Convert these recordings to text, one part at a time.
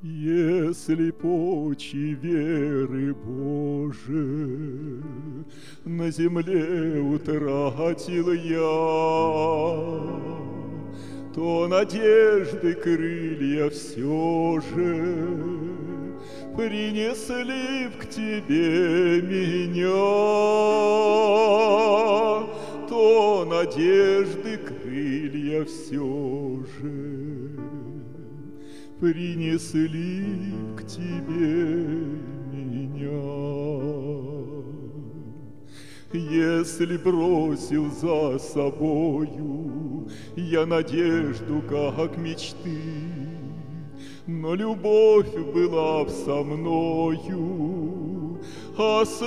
Если почи веры Божией на земле утратил я, то надежды крылья все же принесли к тебе меня, то надежды крылья все же принесли к тебе меня. Если бросил за собою я надежду, как мечты, но любовь была б со мною, а с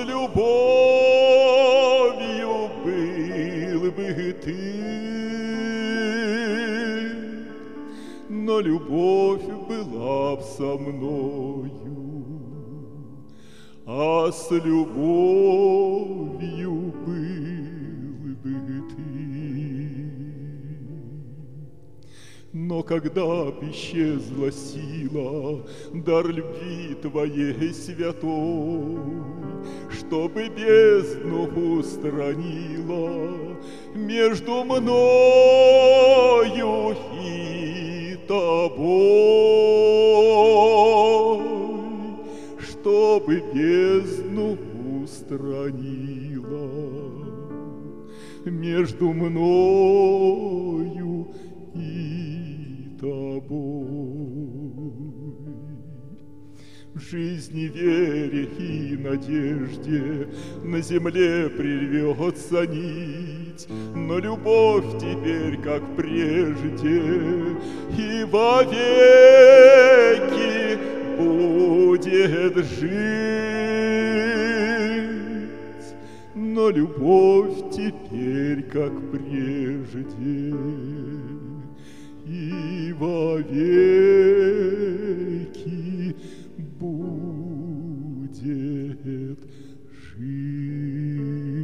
любовью был бы ты. Но любовь была б со мною, а с любовью был бы ты. Но когда б исчезла сила, дар любви твоей святой, чтобы бездну устранила между мною и тобой, чтобы бездну устранила между мною и тобой. В жизни, вере и надежде на земле прервется нить, но любовь теперь, как прежде, и вовеки будет жить. Но любовь теперь, как прежде, и вовеки будет жить.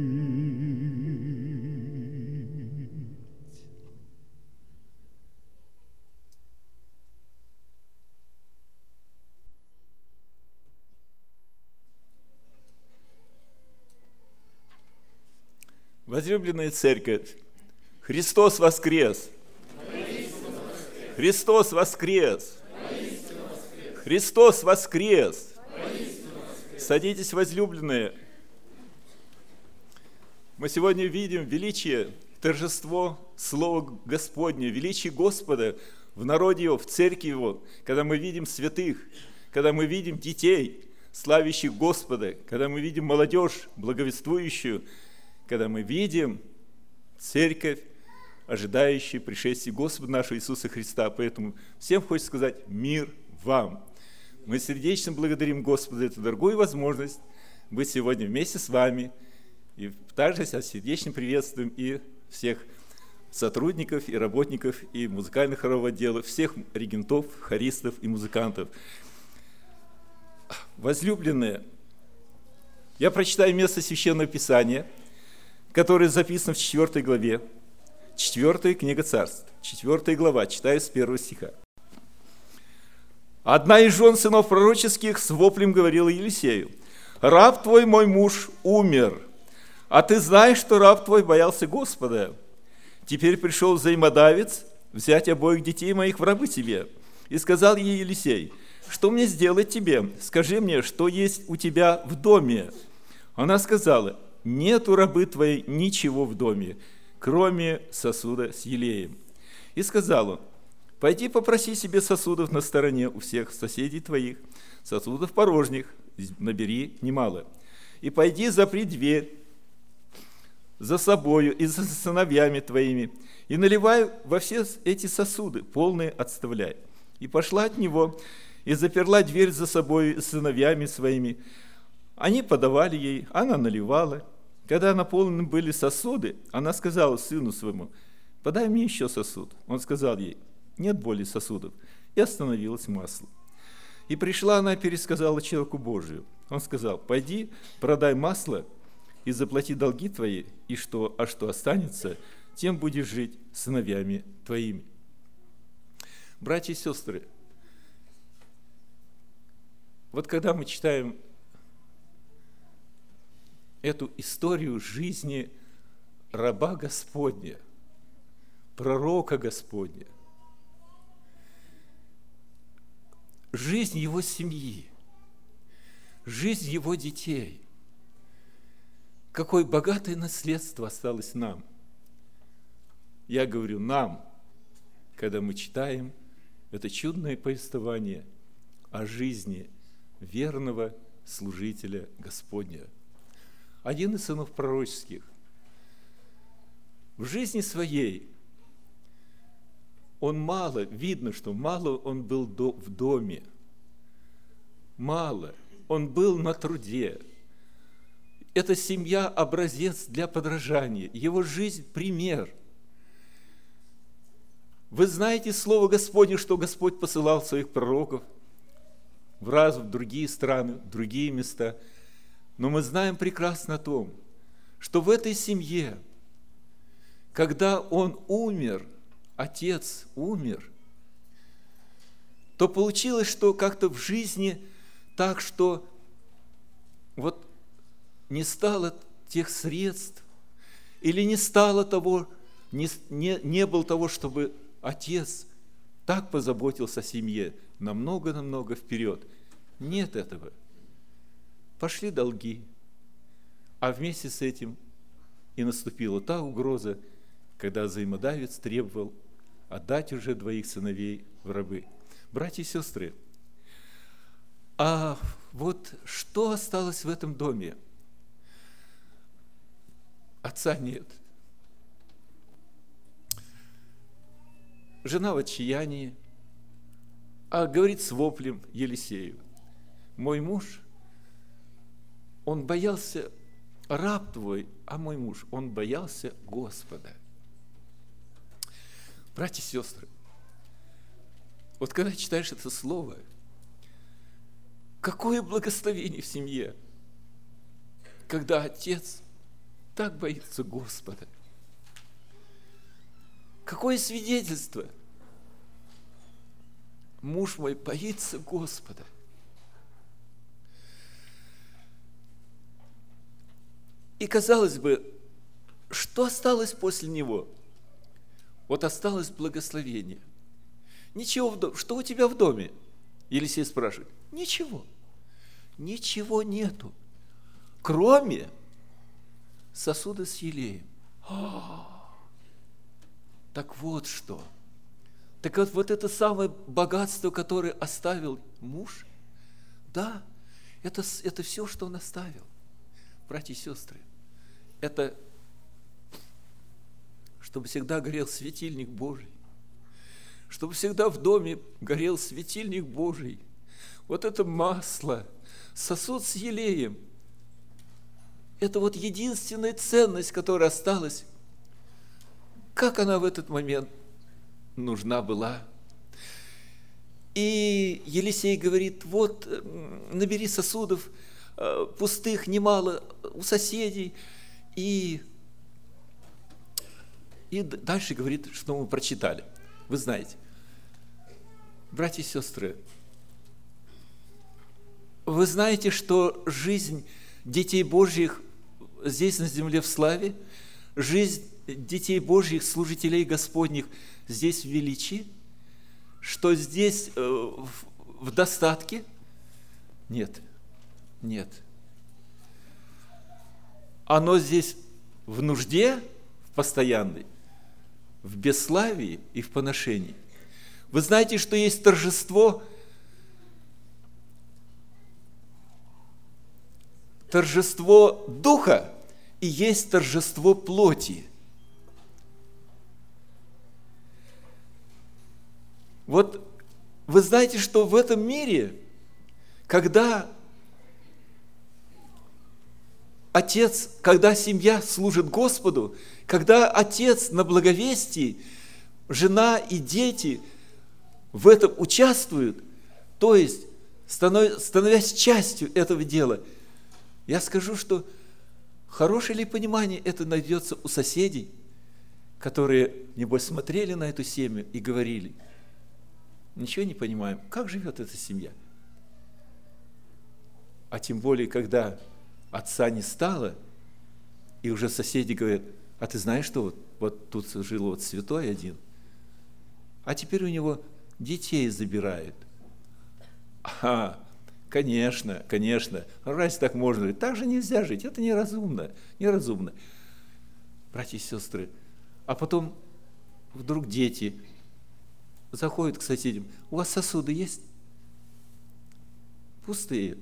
Возлюбленная церковь, Христос воскрес! Христос воскрес! Христос воскрес! Садитесь, возлюбленные. Мы сегодня видим величие, торжество Слова Господне, величие Господа в народе Его, в церкви Его, когда мы видим святых, когда мы видим детей, славящих Господа, когда мы видим молодежь, благовествующую, когда мы видим церковь, ожидающую пришествия Господа нашего Иисуса Христа. Поэтому всем хочется сказать мир вам. Мы сердечно благодарим Господа за эту дорогую возможность быть сегодня вместе с вами. И также сердечно приветствуем и всех сотрудников, и работников, и музыкальных хорового отдела, всех регентов, хористов и музыкантов. Возлюбленные, я прочитаю место Священного Писания, которое записано в 4 главе, 4 книга Царств, 4 глава, читаю с 1 стиха. Одна из жен сынов пророческих с воплем говорила Елисею: «Раб твой, мой муж, умер, а ты знаешь, что раб твой боялся Господа. Теперь пришел взаимодавец взять обоих детей моих в рабы тебе». И сказал ей Елисей: «Что мне сделать тебе? Скажи мне, что есть у тебя в доме?» Она сказала: «Нет у рабы твоей ничего в доме, кроме сосуда с елеем». И сказал он: «Пойди попроси себе сосудов на стороне у всех соседей твоих, сосудов порожних, набери немало. И пойди запри дверь за собою и за сыновьями твоими, и наливай во все эти сосуды, полные отставляй». И пошла от него, и заперла дверь за собою и сыновьями своими. Они подавали ей, она наливала. Когда наполнены были сосуды, она сказала сыну своему: «Подай мне еще сосуд». Он сказал ей: «Нет более сосудов». И остановилось масло. И пришла она и пересказала человеку Божию. Он сказал: «Пойди, продай масло и заплати долги твои, и что останется, тем будешь жить с сыновьями твоими». Братья и сестры, Вот когда мы читаем эту историю жизни раба Господня, пророка Господня, жизнь его семьи, жизнь его детей, какое богатое наследство осталось нам. Я говорю нам, когда мы читаем это чудное повествование о жизни верного служителя Господня. Один из сынов пророческих в жизни своей он мало, видно, что мало он был в доме, мало, он был на труде. Эта семья – образец для подражания, его жизнь – пример. Вы знаете Слово Господне, что Господь посылал своих пророков в другие страны, в другие места. Но мы знаем прекрасно о том, что в этой семье, когда он умер, отец умер, то получилось, что как-то в жизни так, что вот не стало тех средств, или не стало того, не было того, чтобы отец так позаботился о семье намного вперед. Нет этого. Пошли долги, а вместе с этим и наступила та угроза, когда взаимодавец требовал отдать уже двоих сыновей в рабы. Братья и сестры, а вот что осталось в этом доме? Отца нет. Жена в отчаянии, а говорит с воплем Елисею: мой муж, он боялся, раб твой, а мой муж, он боялся Господа. Братья и сестры, вот когда читаешь это слово, какое благословение в семье, когда отец так боится Господа. Какое свидетельство! Муж мой боится Господа. И, казалось бы, что осталось после него? Вот осталось благословение. Ничего в доме. Что у тебя в доме? Елисей спрашивает. Ничего. Ничего нету, кроме сосуда с елеем. Так вот что. Так вот это самое богатство, которое оставил муж, да, это все, что он оставил. Братья и сестры, это чтобы всегда горел светильник Божий, чтобы всегда в доме горел светильник Божий. Вот это масло, сосуд с елеем, это вот единственная ценность, которая осталась. Как она в этот момент нужна была. И Елисей говорит: вот, набери сосудов пустых немало у соседей. И дальше говорит, что мы прочитали. Вы знаете, братья и сестры, вы знаете, что жизнь детей Божьих здесь на земле в славе, жизнь детей Божьих, служителей Господних здесь в величии, что здесь в достатке? Нет, нет. Оно здесь в нужде, в постоянной, в бесславии и в поношении. Вы знаете, что есть торжество духа и есть торжество плоти. Вот вы знаете, что в этом мире, когда семья служит Господу, когда отец на благовестии, жена и дети в этом участвуют, то есть становясь частью этого дела, я скажу, что хорошее ли понимание это найдется у соседей, которые, небось, смотрели на эту семью и говорили: ничего не понимаем, как живет эта семья? А тем более, когда отца не стало, и уже соседи говорят: а ты знаешь, что вот тут жил вот святой один, а теперь у него детей забирают. Конечно, разве так можно жить? Так же нельзя жить, это неразумно. Братья и сестры, а потом вдруг дети заходят к соседям: у вас сосуды есть? Пустые.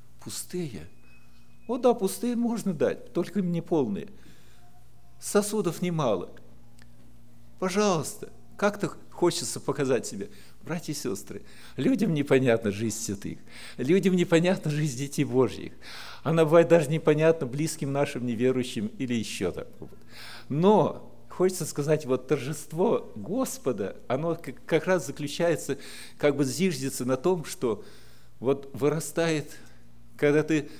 О да, пустые можно дать, только не полные. Сосудов немало. Пожалуйста, как-то хочется показать себе. Братья и сестры, людям непонятна жизнь святых, людям непонятна жизнь детей Божьих. Она бывает даже непонятна близким нашим неверующим или еще так. Но хочется сказать, вот торжество Господа, оно как раз заключается, как бы зиждется на том, что вот вырастает, когда ты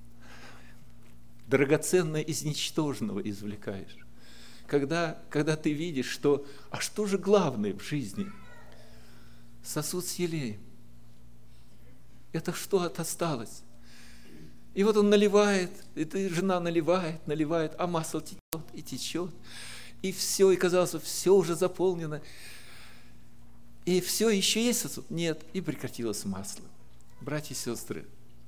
драгоценное из ничтожного извлекаешь. Когда ты видишь, что, а что же главное в жизни? Сосуд с елеем. Это что осталось? И вот он наливает, и жена наливает, а масло течет и течет. И все, и казалось, все уже заполнено. И все, еще есть сосуд? Нет, и прекратилось масло. Братья и сестры,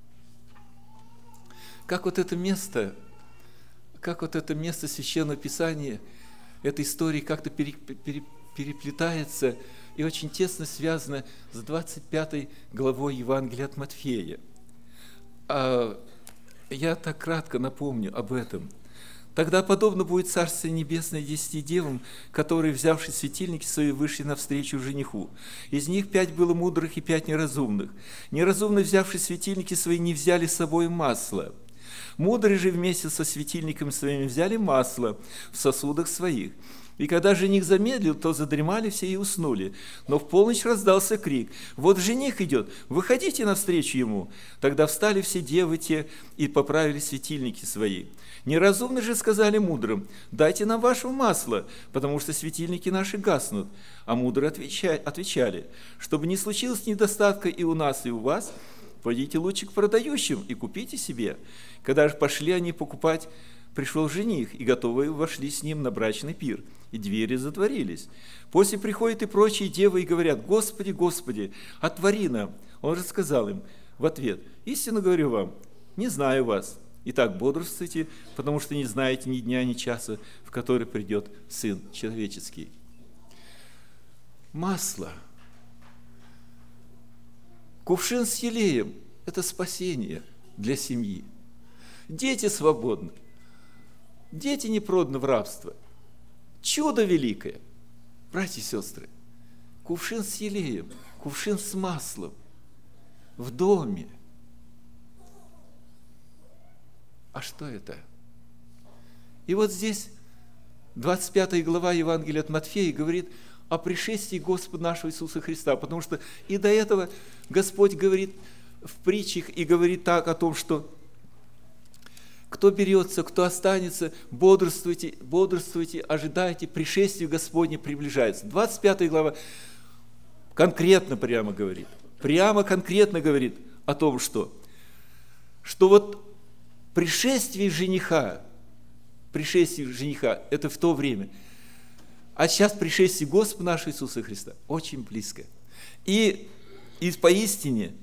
как вот это место Священного Писания, эта история как-то переплетается и очень тесно связана с 25 главой Евангелия от Матфея. Я так кратко напомню об этом. Тогда подобно будет Царствие Небесное 10 девам, которые, взявши светильники свои, вышли навстречу жениху. Из них 5 было мудрых и 5 неразумных. Неразумные, взявши светильники свои, не взяли с собой масла. Мудрые же вместе со светильниками своими взяли масло в сосудах своих. И когда жених замедлил, то задремали все и уснули. Но в полночь раздался крик: вот жених идет, выходите навстречу ему. Тогда встали все девы те и поправили светильники свои. Неразумные же сказали мудрым: дайте нам вашего масла, потому что светильники наши гаснут. А мудрые отвечали: чтобы не случилось недостатка и у нас, и у вас, пойдите лучше к продающим и купите себе. Когда же пошли они покупать, пришел жених, и готовые вошли с ним на брачный пир, и двери затворились. После приходят и прочие девы и говорят: Господи, Господи, отвори нам. Он же сказал им в ответ: истинно говорю вам, не знаю вас. Итак, бодрствуйте, потому что не знаете ни дня, ни часа, в который придет Сын Человеческий. Масло. Кувшин с елеем – это спасение для семьи. Дети свободны. Дети не проданы в рабство. Чудо великое. Братья и сестры, кувшин с елеем, кувшин с маслом в доме. А что это? И вот здесь 25 глава Евангелия от Матфея говорит о пришествии Господа нашего Иисуса Христа, потому что и до этого Господь говорит в притчах и говорит так о том, что кто берется, кто останется, бодрствуйте, ожидайте, пришествие Господне приближается. 25 глава конкретно конкретно говорит о том, что вот пришествие жениха – это в то время, а сейчас пришествие Господа нашего Иисуса Христа очень близко. И поистине,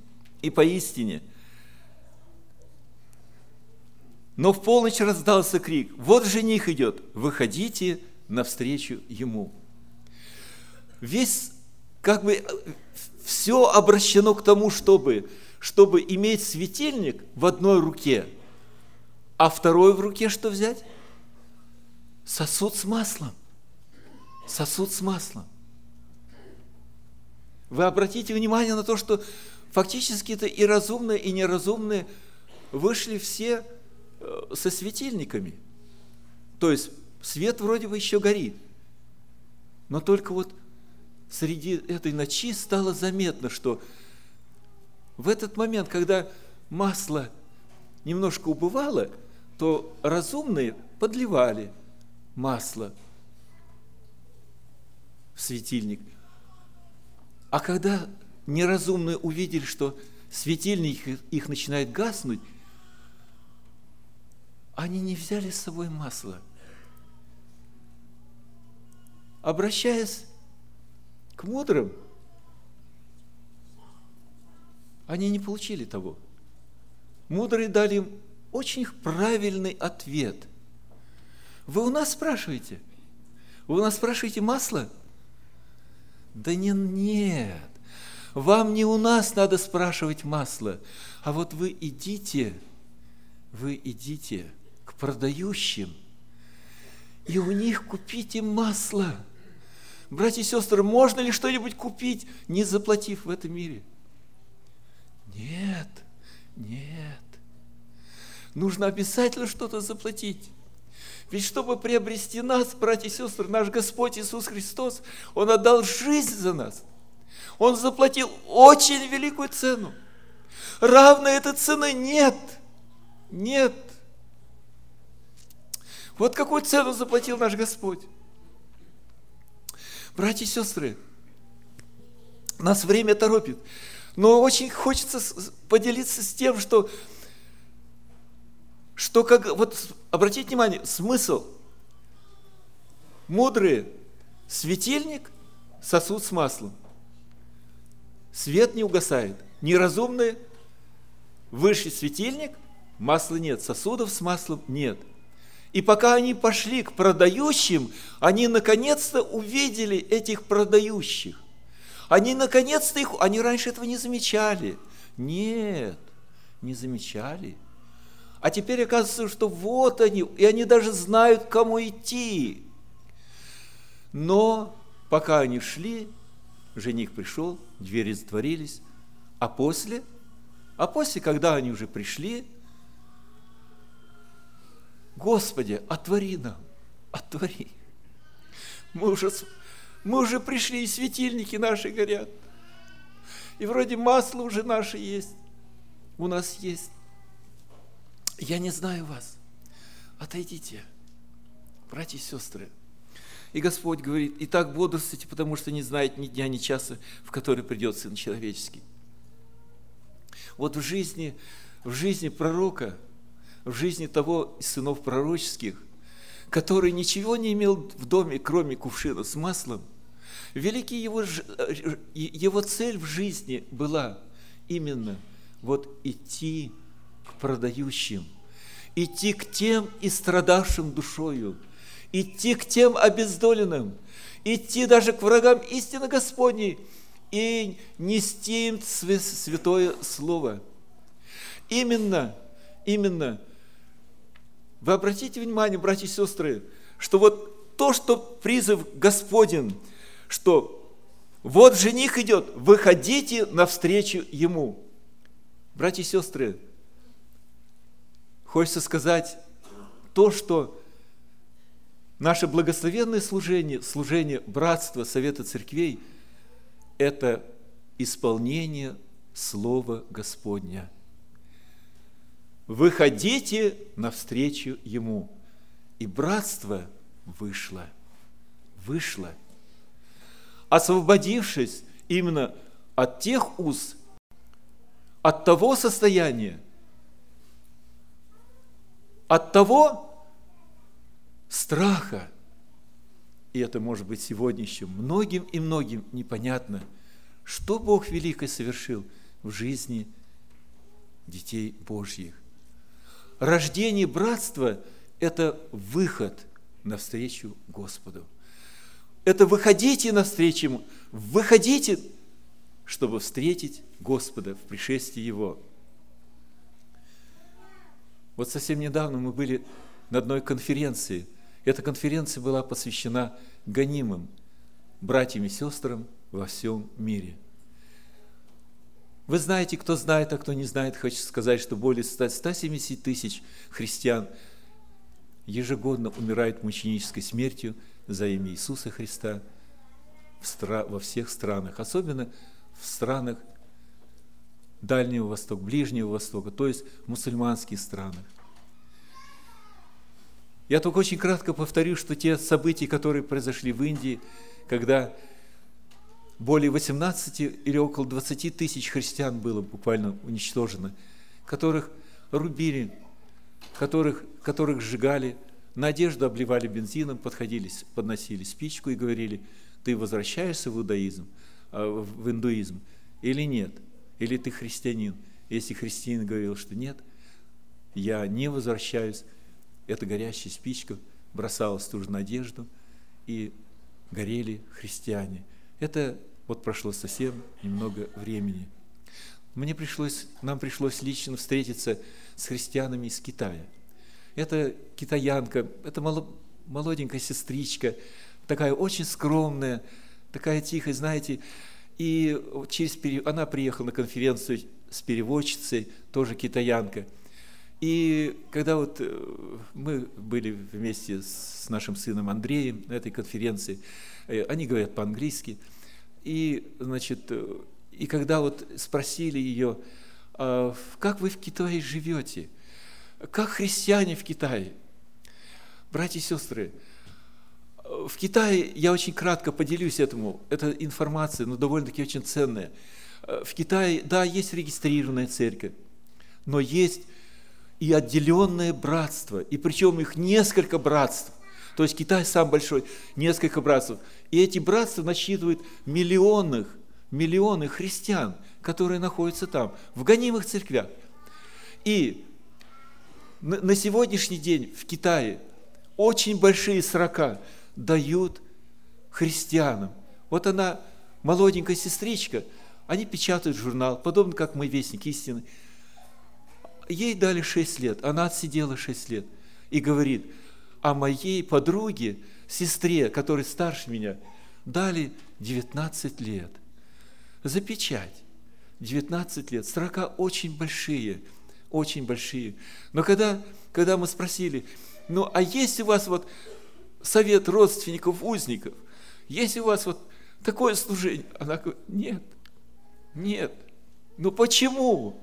но в полночь раздался крик: вот жених идет, выходите навстречу ему. Все обращено к тому, чтобы иметь светильник в одной руке, а второй в руке что взять? Сосуд с маслом. Вы обратите внимание на то, что фактически это и разумные, и неразумные вышли все со светильниками. То есть свет вроде бы еще горит. Но только вот среди этой ночи стало заметно, что в этот момент, когда масло немножко убывало, то разумные подливали масло в светильник. А когда неразумные увидели, что светильник их начинает гаснуть, они не взяли с собой масло. Обращаясь к мудрым, они не получили того. Мудрые дали им очень правильный ответ. Вы у нас спрашиваете? Вы у нас спрашиваете масло? Да нет. Вам не у нас надо спрашивать масло, а вот вы идите к продающим, и у них купите масло. Братья и сестры, можно ли что-нибудь купить, не заплатив в этом мире? Нет. Нужно обязательно что-то заплатить. Ведь чтобы приобрести нас, братья и сестры, наш Господь Иисус Христос, Он отдал жизнь за нас. Он заплатил очень великую цену. Равной этой цены нет. Нет. Вот какую цену заплатил наш Господь. Братья и сестры, нас время торопит, но очень хочется поделиться с тем, что вот обратите внимание, смысл. Мудрые светильник, сосуд с маслом. Свет не угасает. Неразумные высший светильник, масла нет, сосудов с маслом нет. И пока они пошли к продающим, они наконец-то увидели этих продающих. Они раньше этого не замечали. Нет, не замечали. А теперь оказывается, что вот они, и они даже знают, к кому идти. Но пока они шли, жених пришел, двери затворились, а после, когда они уже пришли, Господи, отвори нам, отвори. Мы уже пришли, и светильники наши горят. И вроде масло уже наше есть, у нас есть. Я не знаю вас. Отойдите, братья и сестры. И Господь говорит: итак, бодрствуйте, потому что не знаете ни дня, ни часа, в который придет Сын Человеческий. Вот в жизни пророка, в жизни того из сынов пророческих, который ничего не имел в доме, кроме кувшина с маслом, великий его цель в жизни была именно вот идти к продающим, идти к тем истрадавшим душою, идти к тем обездоленным, идти даже к врагам истины Господней и нести им святое Слово. Именно, вы обратите внимание, братья и сестры, что вот то, что призыв Господень, что вот жених идет, выходите навстречу ему. Братья и сестры, хочется сказать то, что наше благословенное служение братства, совета церквей – это исполнение Слова Господня. Выходите навстречу ему. И братство вышло, освободившись именно от тех уз, от того состояния, от того страха. И это может быть сегодня еще многим и многим непонятно, что Бог великое совершил в жизни детей Божьих. Рождение братства – это выход навстречу Господу. Это выходите навстречу Ему, выходите, чтобы встретить Господа в пришествии Его. Вот совсем недавно мы были на одной конференции. Эта конференция была посвящена гонимым братьям и сестрам во всем мире. Вы знаете, кто знает, а кто не знает, хочу сказать, что более 170 тысяч христиан ежегодно умирают мученической смертью за имя Иисуса Христа во всех странах, особенно в странах Дальнего Востока, Ближнего Востока, то есть в мусульманских странах. Я только очень кратко повторю, что те события, которые произошли в Индии, когда более 18 или около 20 тысяч христиан было буквально уничтожено, которых рубили, которых сжигали, на одежду обливали бензином, подносили спичку и говорили: ты возвращаешься в индуизм или нет? Или ты христианин? Если христианин говорил, что нет, я не возвращаюсь, эта горящая спичка бросалась в ту же одежду, и горели христиане. Это вот прошло совсем немного времени. Нам пришлось лично встретиться с христианами из Китая. Это китаянка, это молоденькая сестричка, такая очень скромная, такая тихая, знаете. И она приехала на конференцию с переводчицей, тоже китаянка. И когда вот мы были вместе с нашим сыном Андреем на этой конференции, они говорят по-английски, и, значит, и когда вот спросили ее: как вы в Китае живете, как христиане в Китае? Братья и сестры, в Китае, я очень кратко поделюсь эта информация, но довольно-таки очень ценная. В Китае, да, есть регистрированная церковь, но есть и отделенное братство, и причем их несколько братств. То есть Китай сам большой, несколько братств. И эти братства насчитывают миллионы христиан, которые находятся там, в гонимых церквях. И на сегодняшний день в Китае очень большие срока дают христианам. Вот она, молоденькая сестричка, они печатают журнал, подобно как «Мой вестник истины». Ей дали 6 лет, она отсидела 6 лет и говорит: а моей подруге, сестре, которая старше меня, дали 19 лет за печать. 19 лет, срока очень большие, очень большие. Но когда мы спросили: ну а есть у вас вот совет родственников узников, есть у вас вот такое служение? Она говорит: нет. Ну почему?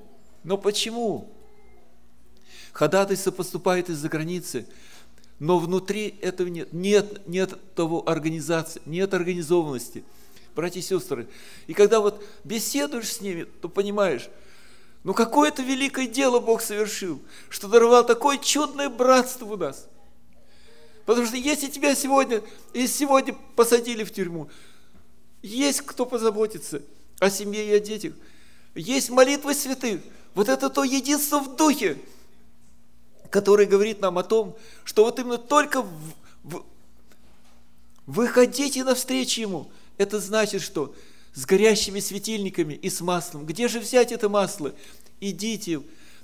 Ходатайство поступает из-за границы, но внутри этого нет. Нет того организации, нет организованности. Братья и сестры, и когда вот беседуешь с ними, то понимаешь, ну какое-то великое дело Бог совершил, что даровал такое чудное братство у нас. Потому что если тебя сегодня посадили в тюрьму, есть кто позаботится о семье и о детях, есть молитвы святых, вот это то единство в духе, который говорит нам о том, что вот именно только выходите навстречу Ему. Это значит, что с горящими светильниками и с маслом. Где же взять это масло? Идите.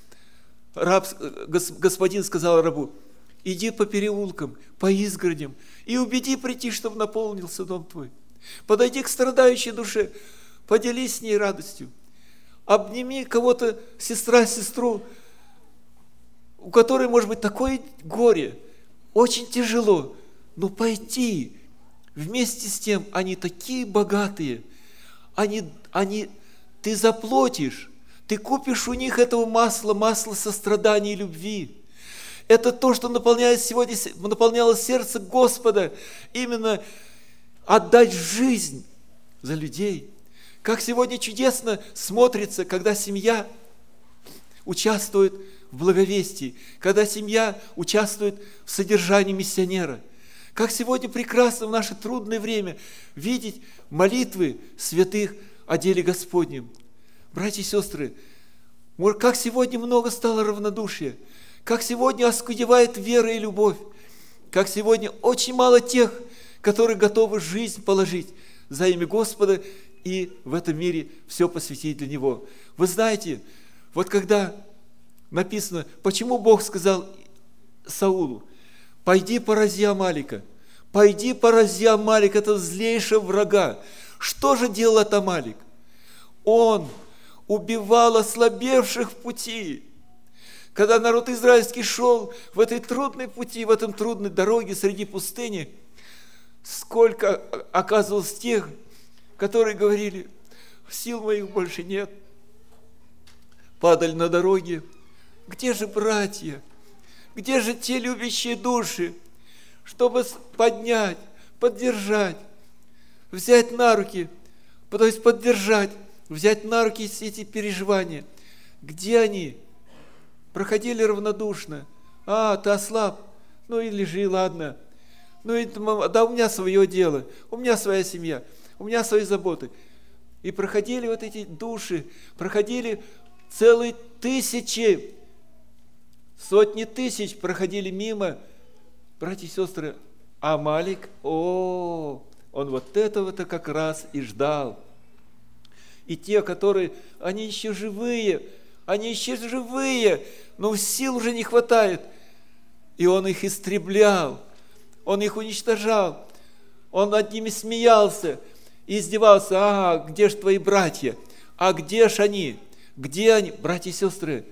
Господин сказал рабу: иди по переулкам, по изгородям и убеди прийти, чтобы наполнился дом твой. Подойди к страдающей душе, поделись с ней радостью. Обними кого-то, сестру, у которой может быть такое горе, очень тяжело, но пойти. Вместе с тем, они такие богатые, ты заплатишь, ты купишь у них этого масла сострадания и любви. Это то, что наполняло сердце Господа, именно отдать жизнь за людей. Как сегодня чудесно смотрится, когда семья участвует в благовестии, когда семья участвует в содержании миссионера. Как сегодня прекрасно в наше трудное время видеть молитвы святых о деле Господнем. Братья и сестры, как сегодня много стало равнодушия, как сегодня оскудевает вера и любовь, как сегодня очень мало тех, которые готовы жизнь положить за имя Господа и в этом мире все посвятить для Него. Вы знаете, вот когда написано, почему Бог сказал Саулу: пойди порази Амалика, это злейшего врага. Что же делал этот Амалик? Он убивал ослабевших в пути. Когда народ израильский шел в этой трудной пути, в этом трудной дороге среди пустыни, сколько оказывалось тех, которые говорили: сил моих больше нет. Падали на дороге. Где же братья? Где же те любящие души, чтобы поднять, поддержать, взять на руки? то есть поддержать, взять на руки все эти переживания. Где они? Проходили равнодушно. Ты ослаб. Ну и лежи, ладно. Ну и да, у меня свое дело, у меня своя семья, у меня свои заботы. И проходили вот эти души, проходили целые тысячи, сотни тысяч проходили мимо. Братья и сестры, а Малик, он вот этого-то как раз и ждал. И те, которые, они еще живые, но сил уже не хватает. И он их истреблял, он их уничтожал, он над ними смеялся и издевался. Где ж твои братья? А где ж они? Где они? Братья и сестры,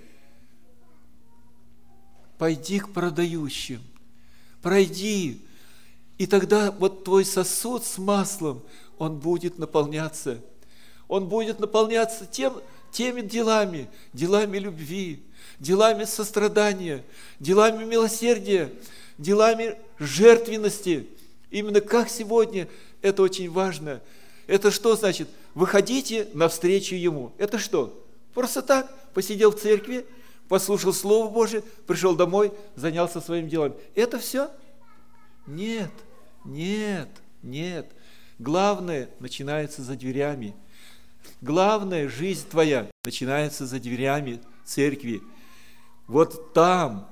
пойди к продающим, пройди, и тогда вот твой сосуд с маслом, он будет наполняться. Он будет наполняться теми делами любви, делами сострадания, делами милосердия, делами жертвенности. Именно как сегодня, это очень важно. Это что значит? Выходите навстречу Ему. Это что? Просто так, посидел в церкви, послушал Слово Божие, пришел домой, занялся своими делами. Это все? Нет. Главное начинается за дверями. Главная жизнь твоя начинается за дверями церкви. Вот там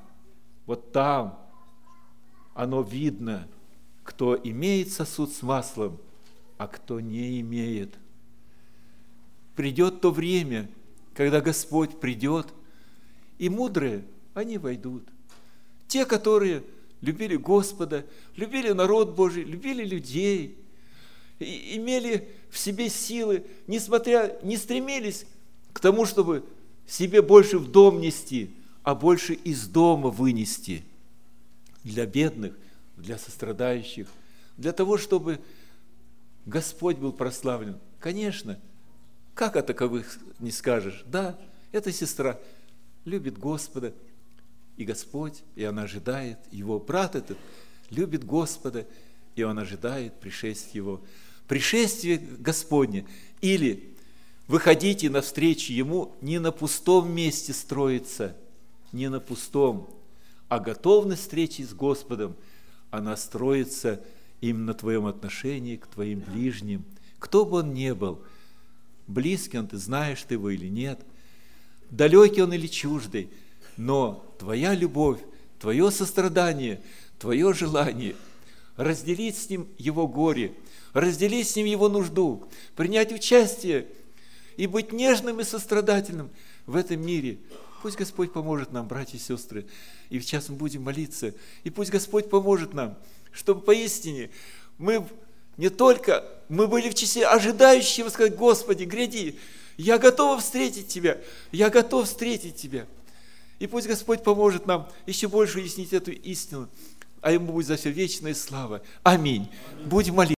оно видно, кто имеет сосуд с маслом, а кто не имеет. Придет то время, когда Господь придет, и мудрые, они войдут. Те, которые любили Господа, любили народ Божий, любили людей, и имели в себе силы, не стремились к тому, чтобы себе больше в дом нести, а больше из дома вынести для бедных, для сострадающих, для того, чтобы Господь был прославлен. Конечно, как о таковых не скажешь? Да, эта сестра любит Господа, и Господь, и она ожидает его. Брат этот любит Господа, и он ожидает пришествия его. Пришествие Господне. Или выходите навстречу Ему не на пустом месте строится, не на пустом, а готовность встречи с Господом, она строится именно на твоем отношении к твоим ближним. Кто бы он ни был, близкий он, ты знаешь ты его или нет, далекий он или чуждый, но твоя любовь, твое сострадание, твое желание разделить с ним его горе, разделить с ним его нужду, принять участие и быть нежным и сострадательным в этом мире. Пусть Господь поможет нам, братья и сестры, и сейчас мы будем молиться, и пусть Господь поможет нам, чтобы поистине мы были в числе ожидающего сказать: Господи, гряди, я готов встретить Тебя, я готов встретить Тебя. И пусть Господь поможет нам еще больше уяснить эту истину, а Ему будет за все вечная слава. Аминь. Будем молиться.